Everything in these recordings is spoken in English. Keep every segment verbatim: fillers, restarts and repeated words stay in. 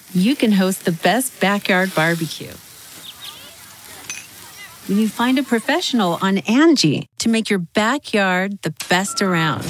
you can host the best backyard barbecue. When you find a professional on Angie to make your backyard the best around.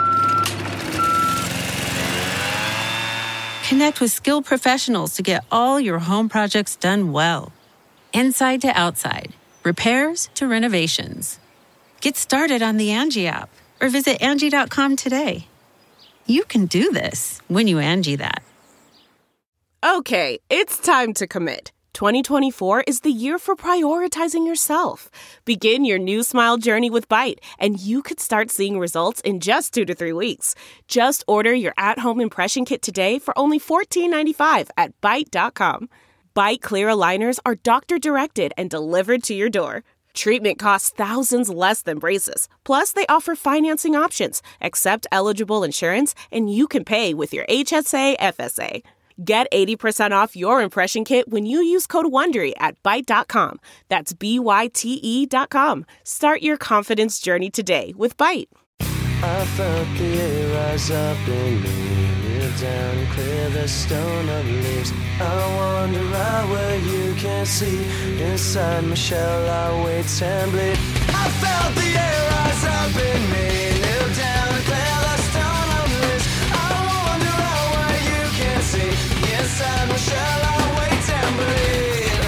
Connect with skilled professionals to get all your home projects done well. Inside to outside, repairs to renovations. Get started on the Angie app or visit Angie dot com today. You can do this when you Angie that. Okay, it's time to commit. twenty twenty-four is the year for prioritizing yourself. Begin your new smile journey with Byte, and you could start seeing results in just two to three weeks. Just order your at-home impression kit today for only fourteen ninety-five at Byte dot com. Byte Clear aligners are doctor-directed and delivered to your door. Treatment costs thousands less than braces. Plus, they offer financing options, accept eligible insurance, and you can pay with your H S A F S A. Get eighty percent off your impression kit when you use code WONDERY at Byte dot com. That's B Y T E dot com. Start your confidence journey today with Byte. I felt the air rise up in me, kneel down and clear the stone of leaves. I wander out where you can't see. Inside my shell I wait and bleed. I felt the air rise up in me, kneel down and clear the stone of leaves. I wander out where you can't see. Inside my shell I wait and bleed.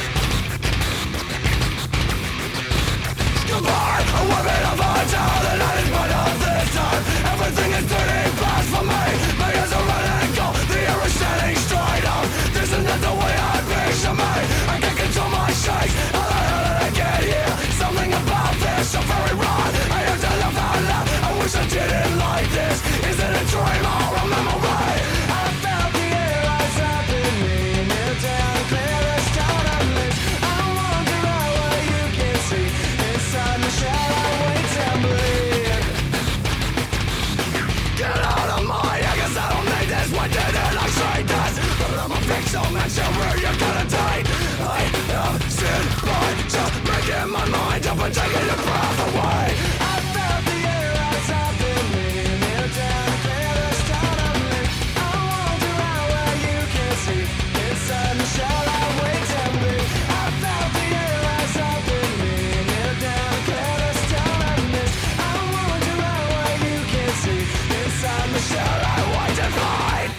Goodbye, a woman of our town, the night is but of this time. Everything is turning fast for me. My ears are running cold, the air is standing straight up. This is not the way I picture me. I can't control my shakes. How the hell did I get here? Something about this so very wrong. I have to laugh out loud. I wish I didn't like this. Is it a dream or a memory? I felt the air rise up in me. Kneel down, clear the stone of mist. I wander out where you can see. Inside my shell I wait and bleed. Get out of my, I guess I don't need this. Why didn't I say this? But I'm a pixel man, so where you gonna take? I have sinned by just breaking my mind up and taking your breath away. I felt the air rise up in me. Kneel down, clear the stone of me. I wander out where you can see. Inside my shell I wait and bleed. I felt the air rise up in me. Kneel down, clear the stone of me. I wander out where you can see. Inside my shell I wait and bleed.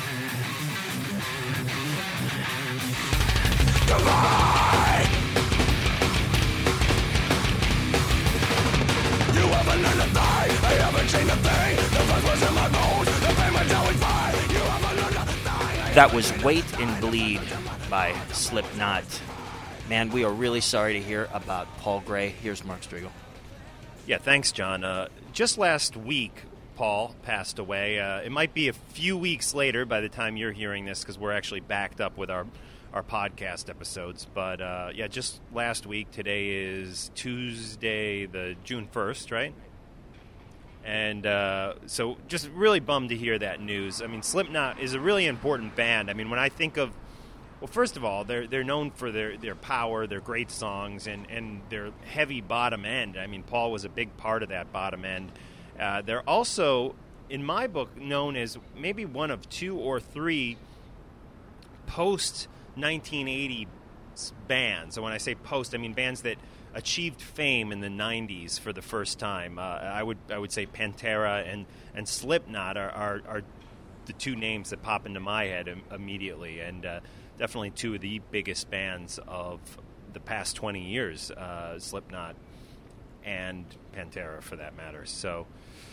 Goodbye. You haven't learned a thing. I haven't changed a thing. The fuzz was in my bones. The pain went down with fire. You haven't learned a thing. That was Wait and Bleed by Slipknot. Man, we are really sorry to hear about Paul Gray. Here's Mark Striegel. Yeah, thanks, John. Uh, just last week, Paul passed away. Uh, it might be a few weeks later by the time you're hearing this because we're actually backed up with our, our podcast episodes. But, uh, yeah, just last week. Today is Tuesday, the June first, right? And uh, so just really bummed to hear that news. I mean, Slipknot is a really important band. I mean, when I think of, well, first of all, they're they're known for their, their power, their great songs, and, and their heavy bottom end. I mean, Paul was a big part of that bottom end. Uh, they're also, in my book, known as maybe one of two or three post nineteen eighty bands. And when I say post, I mean bands that achieved fame in the nineties for the first time. Uh, I would I would say Pantera and, and Slipknot are, are, are the two names that pop into my head im- immediately, and uh, definitely two of the biggest bands of the past twenty years, uh, Slipknot and Pantera for that matter. So,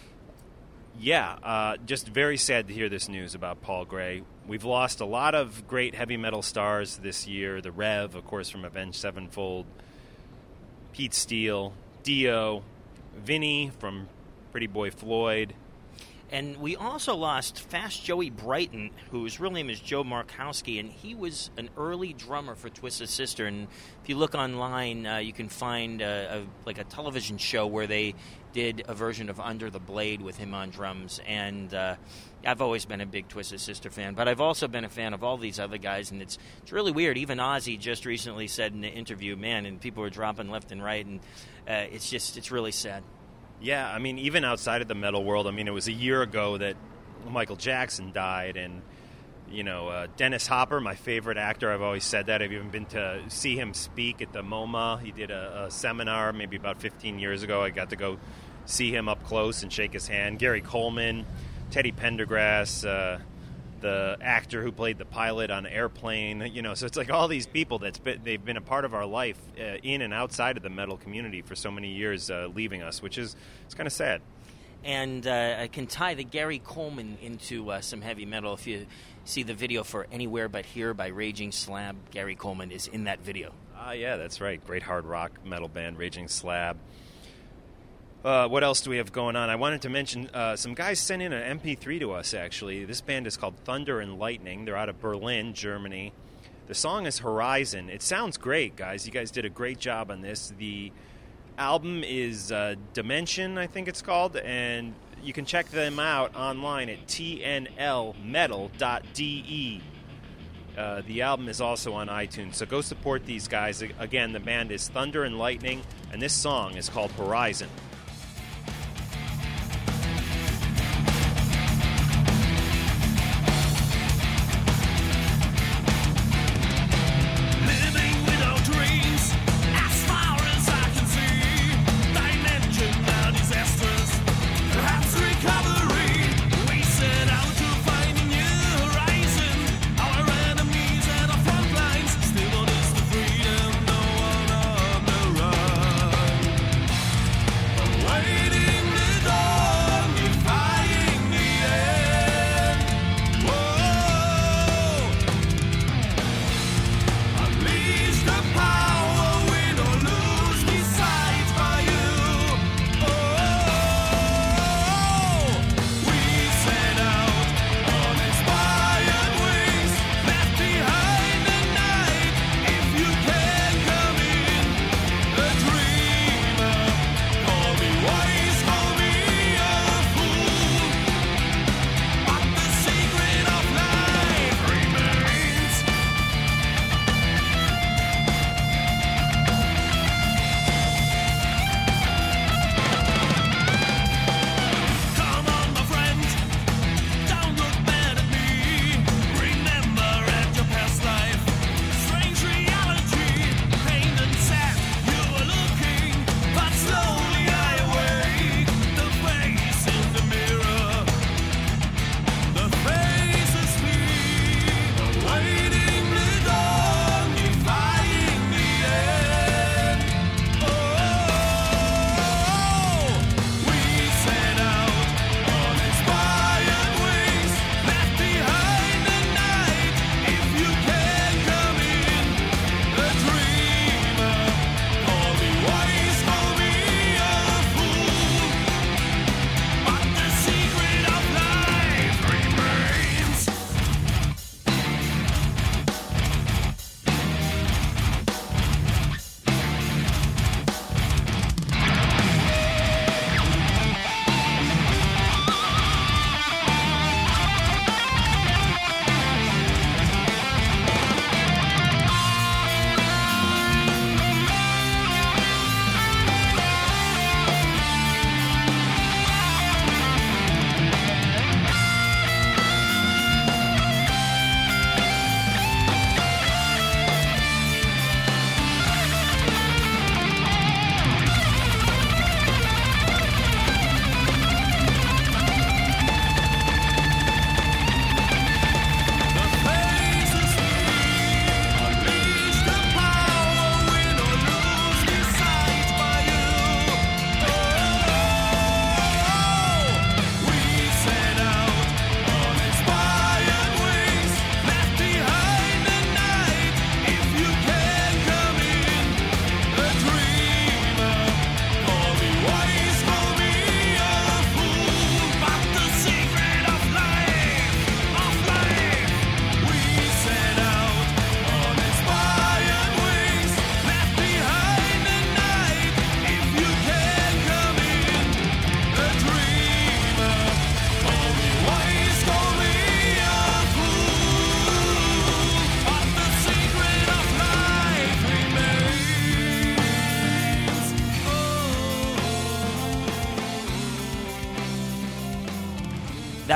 yeah, uh, just very sad to hear this news about Paul Gray. We've lost a lot of great heavy metal stars this year. The Rev, of course, from Avenged Sevenfold, Pete Steele, Dio, Vinny from Pretty Boy Floyd. And we also lost Fast Joey Brighton, whose real name is Joe Markowski, and he was an early drummer for Twisted Sister. And if you look online, uh, you can find a, a, like a television show where they did a version of Under the Blade with him on drums. And uh, I've always been a big Twisted Sister fan, but I've also been a fan of all these other guys, and it's it's really weird. Even Ozzy just recently said in an interview, man, and people were dropping left and right, and uh, it's just it's really sad. Yeah, I mean, even outside of the metal world, I mean, it was a year ago that Michael Jackson died, and You know, uh, Dennis Hopper, my favorite actor. I've always said that. I've even been to see him speak at the MoMA. He did a, a seminar maybe about fifteen years ago. I got to go see him up close and shake his hand. Gary Coleman, Teddy Pendergrass, uh, the actor who played the pilot on Airplane. You know, so it's like all these people that's been, they've been a part of our life uh, in and outside of the metal community for so many years, uh, leaving us, which is it's kind of sad. And uh, I can tie the Gary Coleman into uh, some heavy metal. If you see the video for Anywhere But Here by Raging Slab, Gary Coleman is in that video. Ah, uh, yeah, that's right. Great hard rock metal band, Raging Slab. Uh, what else do we have going on? I wanted to mention uh, some guys sent in an M P three to us, actually. This band is called Thunder and Lightning. They're out of Berlin, Germany. The song is Horizon. It sounds great, guys. You guys did a great job on this. The album is uh, Dimension, I think it's called, and you can check them out online at T N L metal dot D E. Uh, the album is also on iTunes, so go support these guys. Again, the band is Thunder and Lightning, and this song is called Horizon.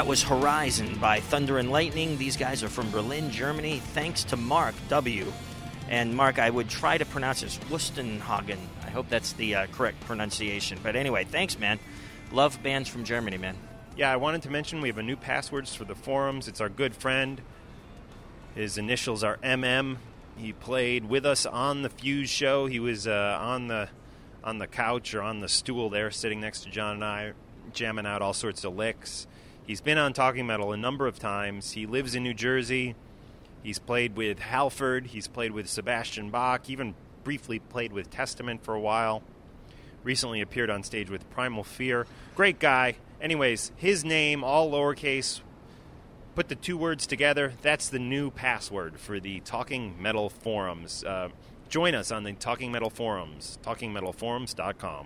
That was Horizon by Thunder and Lightning. These guys are from Berlin, Germany. Thanks to Mark W. And Mark, I would try to pronounce this Wustenhagen. I hope that's the uh, correct pronunciation. But anyway, thanks, man. Love bands from Germany, man. Yeah, I wanted to mention we have a new passwords for the forums. It's our good friend. His initials are M M. He played with us on the Fuse show. He was uh, on the on the couch or on the stool there, sitting next to John and I, jamming out all sorts of licks. He's been on Talking Metal a number of times. He lives in New Jersey. He's played with Halford. He's played with Sebastian Bach. Even briefly played with Testament for a while. Recently appeared on stage with Primal Fear. Great guy. Anyways, his name, all lowercase. Put the two words together. That's the new password for the Talking Metal forums. Uh, join us on the Talking Metal forums, talking metal forums dot com.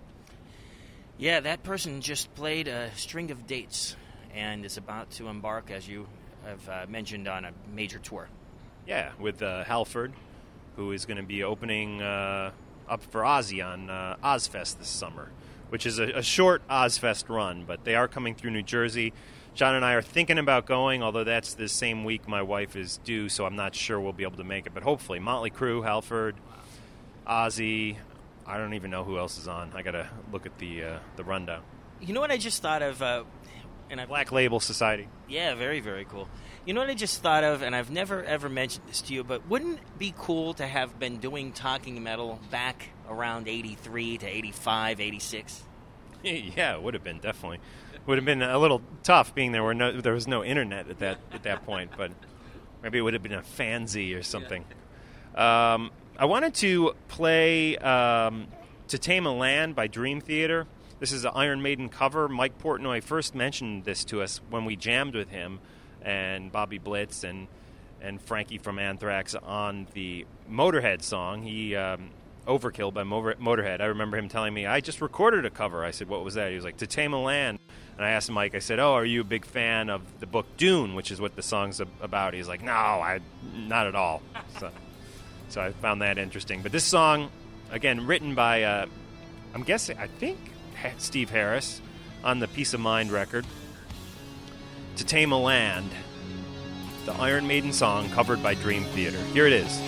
Yeah, that person just played a string of dates and is about to embark, as you have uh, mentioned, on a major tour. Yeah, with uh, Halford, who is going to be opening uh, up for Ozzy on uh, Ozfest this summer, which is a, a short Ozfest run, but they are coming through New Jersey. John and I are thinking about going, although that's the same week my wife is due, so I'm not sure we'll be able to make it. But hopefully, Motley Crue, Halford, Ozzy. I don't even know who else is on. I got to look at the uh, the rundown. You know what I just thought of? Uh, and I Black Label Society. Yeah, very, very cool. You know what I just thought of, and I've never, ever mentioned this to you, but wouldn't it be cool to have been doing Talking Metal back around eighty-three to eighty-five, eighty-six? Yeah, it would have been, definitely. Would have been a little tough, being there were no there was no internet at that at that point, but maybe it would have been a fanzine or something. Yeah. Um, I wanted to play um, To Tame a Land by Dream Theater. This is an Iron Maiden cover. Mike Portnoy first mentioned this to us when we jammed with him and Bobby Blitz and and Frankie from Anthrax on the Motorhead song. He um, Overkill by Motorhead. I remember him telling me, I just recorded a cover. I said, what was that? He was like, To Tame a Land. And I asked Mike, I said, oh, are you a big fan of the book Dune, which is what the song's about? He's like, no, I not at all. So, so I found that interesting. But this song, again, written by, uh, I'm guessing, I think, Steve Harris on the Peace of Mind record. To Tame a Land, the Iron Maiden song covered by Dream Theater. Here it is.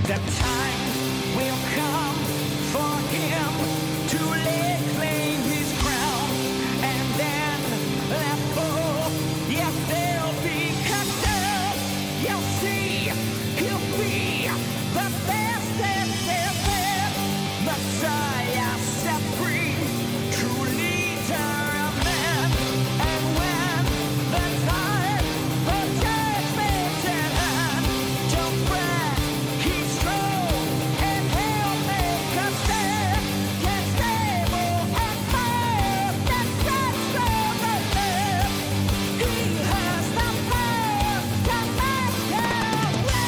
The time will come for him to lay claim his crown, and then that fool, yes, they'll be cut down. You'll see, he'll be the best and best Messiah, supreme, true leader of men. And when the time for judgment's at hand, don't fret, he's strong and he'll make us stand. Get stable and firm, get stretched from the left. He has the power to make our way.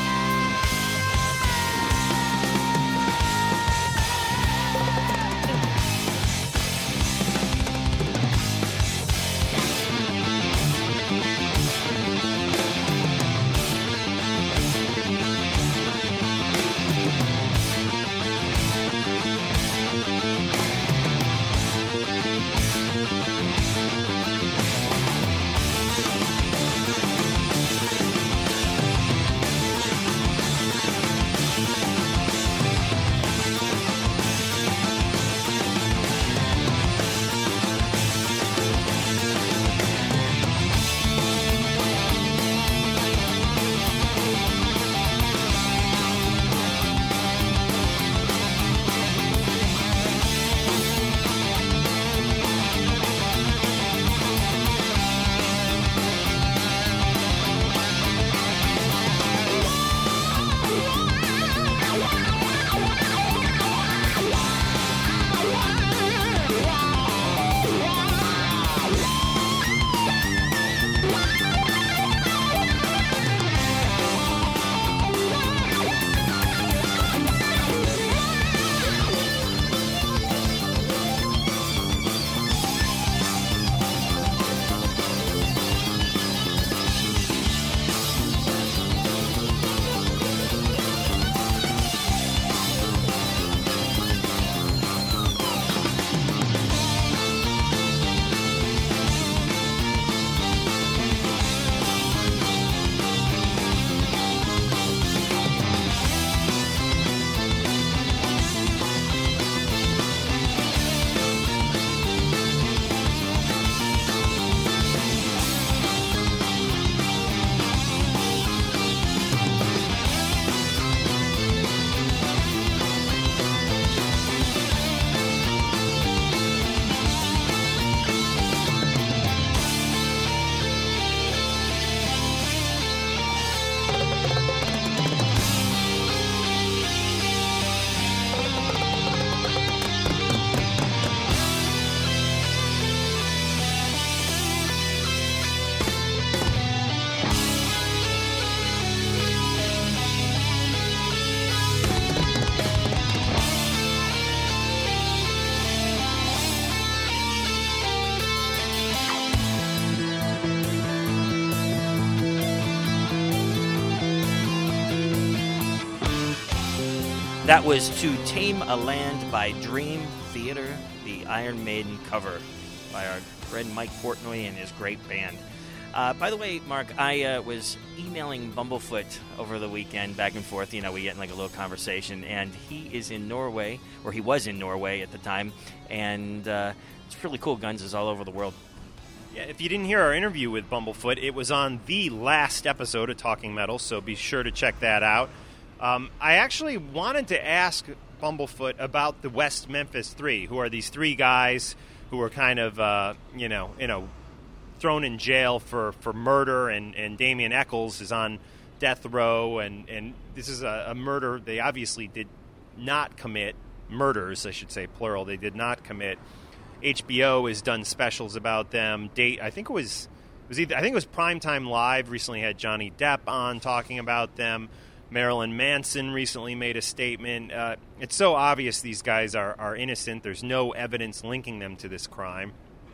That was To Tame a Land by Dream Theater, the Iron Maiden cover by our friend Mike Portnoy and his great band. Uh, by the way, Mark, I uh, was emailing Bumblefoot over the weekend, back and forth. You know, we get in like a little conversation, and he is in Norway, or he was in Norway at the time, and uh, it's really cool. Guns is all over the world. Yeah, if you didn't hear our interview with Bumblefoot, it was on the last episode of Talking Metal, so be sure to check that out. Um, I actually wanted to ask Bumblefoot about the West Memphis Three, who are these three guys who were kind of, uh, you know, you know, thrown in jail for, for murder, and, and Damien Echols is on death row, and, and this is a, a murder they obviously did not commit. Murders, I should say, plural. They did not commit. H B O has done specials about them. Date, I think it was, it was either, I think it was Primetime Live recently had Johnny Depp on talking about them. Marilyn Manson recently made a statement. Uh, it's so obvious these guys are, are innocent. There's no evidence linking them to this crime.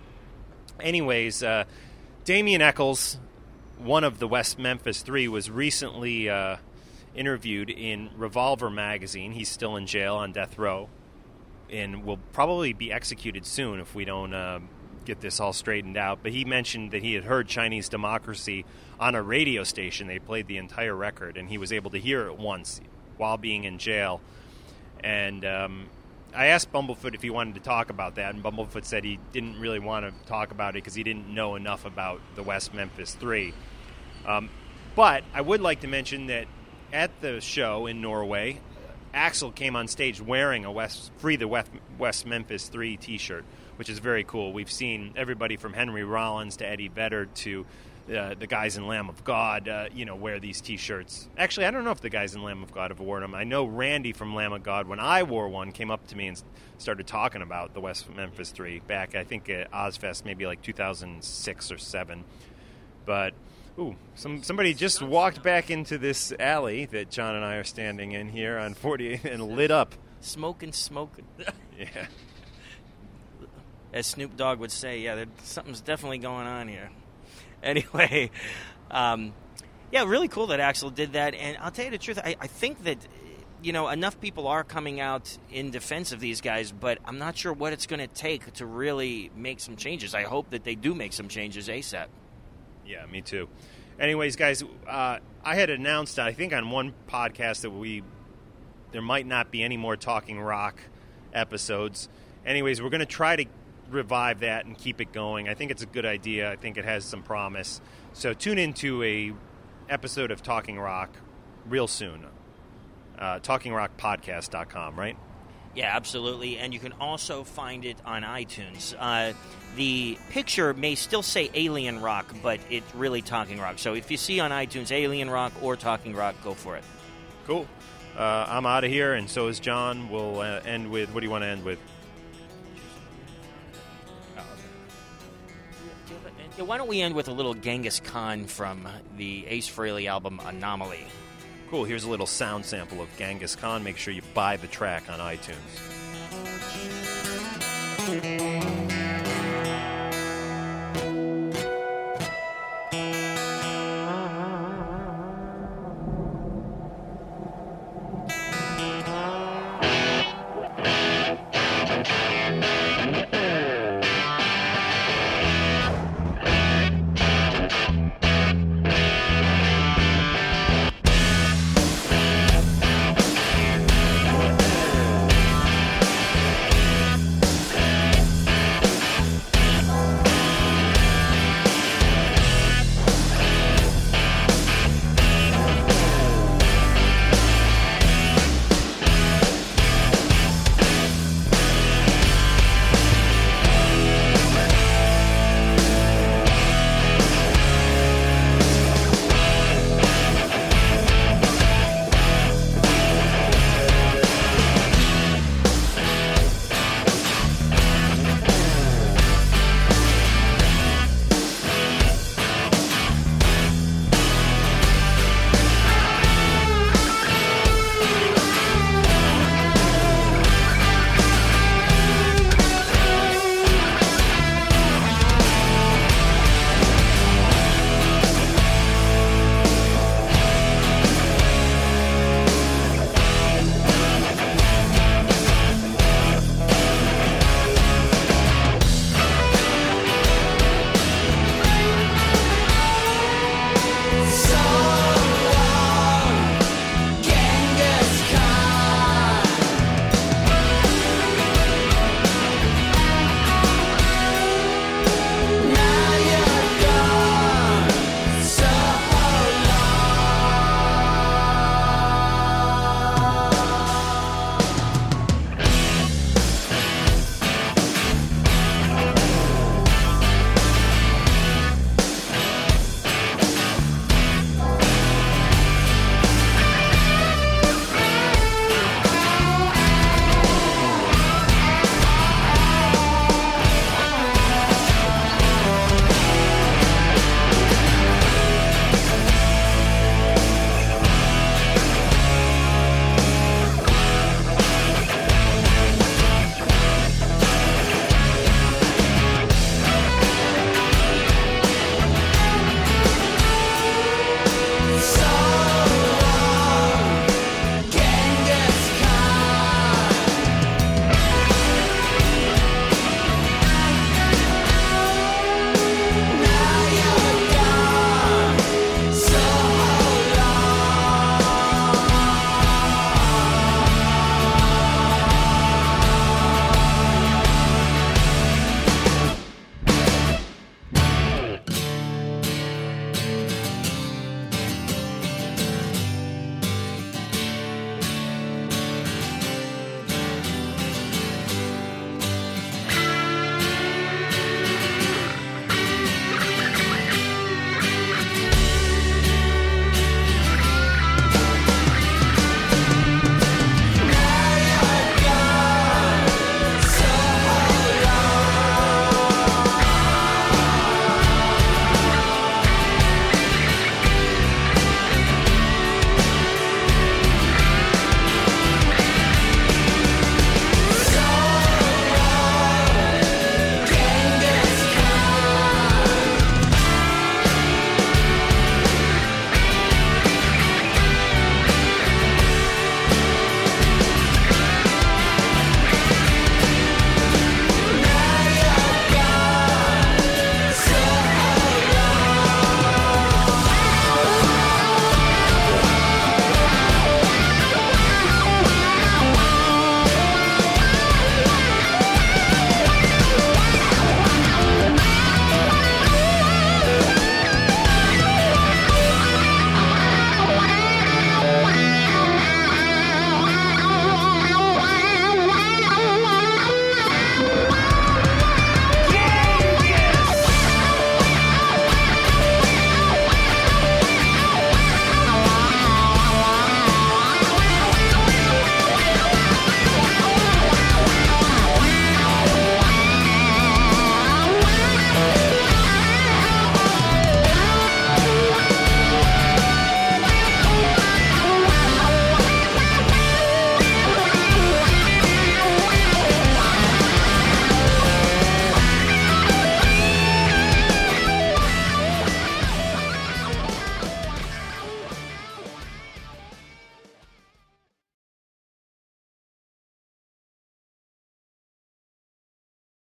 Anyways, uh, Damien Echols, one of the West Memphis Three, was recently uh, interviewed in Revolver magazine. He's still in jail on death row and will probably be executed soon if we don't uh, get this all straightened out. But he mentioned that he had heard Chinese Democracy on a radio station. They played the entire record, and he was able to hear it once while being in jail. And um, I asked Bumblefoot if he wanted to talk about that, and Bumblefoot said he didn't really want to talk about it because he didn't know enough about the West Memphis Three. Um, but I would like to mention that at the show in Norway, Axl came on stage wearing a West, Free the West, West Memphis Three t-shirt, which is very cool. We've seen everybody from Henry Rollins to Eddie Vedder to uh, the guys in Lamb of God, uh, you know, wear these t-shirts. Actually, I don't know if the guys in Lamb of God have worn them. I know Randy from Lamb of God, when I wore one, came up to me and started talking about the West Memphis Three back, I think, at Ozfest, maybe like two thousand six or seven. But ooh, some somebody just walked back into this alley that John and I are standing in here on forty-eighth and lit up. Smoking, smoking. Yeah. As Snoop Dogg would say, yeah, there, something's definitely going on here. Anyway, um, yeah, really cool that Axl did that. And I'll tell you the truth, I, I think that, you know, enough people are coming out in defense of these guys, but I'm not sure what it's going to take to really make some changes. I hope that they do make some changes ASAP. Yeah, me too. Anyways, guys, uh, I had announced, I think on one podcast, that we there might not be any more Talking Rock episodes. Anyways, we're going to try to revive that and keep it going. I think it's a good idea. I think it has some promise. So tune into a episode of Talking Rock real soon. Uh, talking rock podcast dot com, right? Yeah, absolutely. And you can also find it on iTunes. Uh, the picture may still say Alien Rock, but it's really Talking Rock. So if you see on iTunes Alien Rock or Talking Rock, go for it. Cool. Uh, I'm out of here, and so is John. We'll uh, end with, what do you want to end with? Yeah, why don't we end with a little Genghis Khan from the Ace Frehley album Anomaly? Cool. Here's a little sound sample of Genghis Khan. Make sure you buy the track on iTunes.